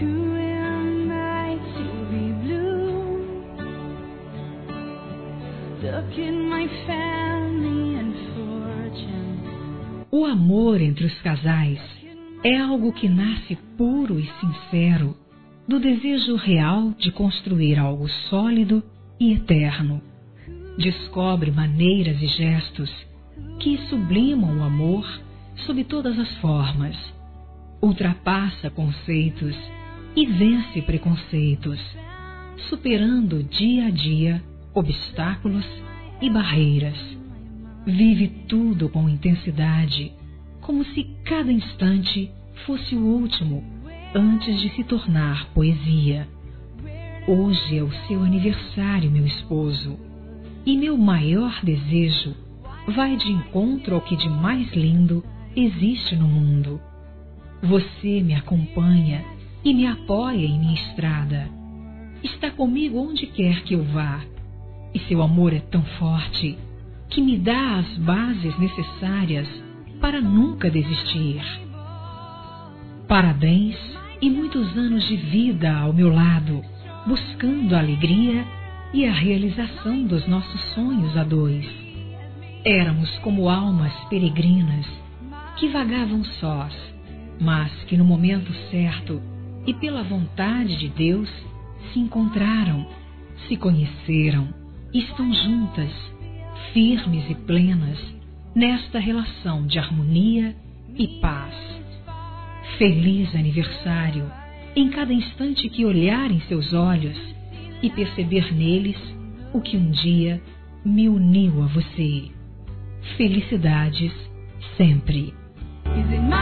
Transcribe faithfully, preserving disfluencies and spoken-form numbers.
Who am I to be blue? Look at my family and fortune. O amor entre os casais é algo que nasce puro e sincero do desejo real de construir algo sólido e eterno. Descobre maneiras e gestos que sublimam o amor sob todas as formas. Ultrapassa conceitos e vence preconceitos, superando dia a dia obstáculos e barreiras. Vive tudo com intensidade, como se cada instante fosse o último antes de se tornar poesia. Hoje é o seu aniversário, meu esposo, e meu maior desejo vai de encontro ao que de mais lindo existe no mundo. Você me acompanha e me apoia em minha estrada. Está comigo onde quer que eu vá, e seu amor é tão forte que me dá as bases necessárias para nunca desistir. Parabéns e muitos anos de vida ao meu lado, buscando a alegria e a realização dos nossos sonhos a dois. Éramos como almas peregrinas que vagavam sós, mas que no momento certo e pela vontade de Deus se encontraram, se conheceram e estão juntas, firmes e plenas, nesta relação de harmonia e paz. Feliz aniversário em cada instante que olhar em seus olhos e perceber neles o que um dia me uniu a você. Felicidades sempre. Is it my